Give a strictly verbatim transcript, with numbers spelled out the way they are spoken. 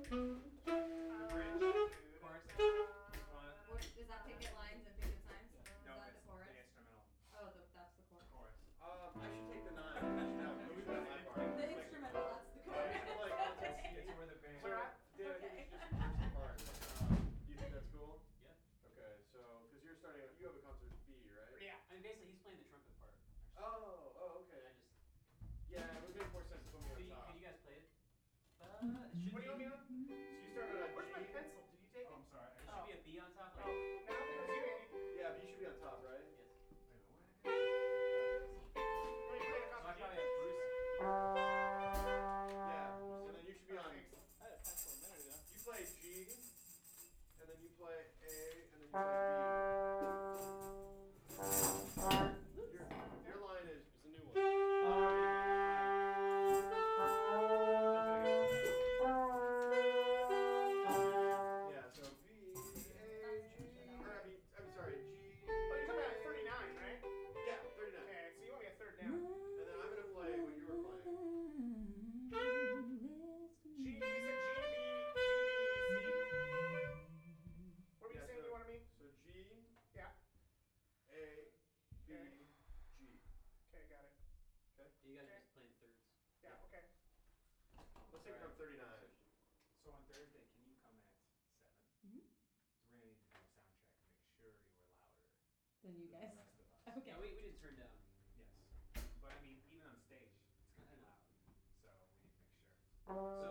Chorus. One. What, does that pick at lines and pick at times? Yeah. Is No, that the it's chorus? the instrumental. Oh, the, that's the chorus. Chorus. Um, I should take the nine. I should have, we should have my part. The instrumental, that's the Oh, you chorus. should like, It's, Okay. it's where the band. so, Alright. Dan, I think Okay. we should just reverse the parts. Um, you think that's cool? Yeah. Okay, so, cause you're starting, you have a concert B, right? Yeah. I mean, basically, he's playing the trumpet part. Actually. Oh, oh, okay. I just. Yeah, it would make more sense to put me on Could you, top. could you guys play it? Uh, it should What do you want be. me on? So you started at Where's my G? pencil? Did you take Oh, it? I'm sorry. It should be a B on top. Like, Oh, now because you, Andy. Yeah, but you should be on top, right? Yes. Wait, what? When you play the So I concert, probably have Bruce. Yeah, so then you should be on, Thanks. I had a pencil a minute ago. you play G, and then you play A, and then you play B. Your, your line is, is a new one. Yeah, so B, A, G, or I mean, I'm sorry, G. Oh, you're talking about thirty-nine, right? Yeah, thirty-nine. Okay, so you want me a third down. And then I'm gonna play what you were playing. G, you said G, B, G, B, C? What were you Yeah, saying so, you wanted me? So G, Yeah. A, B, Okay. G. Okay, got it. Okay? You guys Okay. are just playing thirds. Yeah, okay. Let's take it from thirty-nine. So on Thursday, can you come at seven? Mhm. So we're gonna need to do a sound check to make sure you were louder Then you than guys. the rest of us. Okay. Yeah, we, we did turn down. Yes. But I mean, even on stage, it's gonna be loud. So we need to make sure. So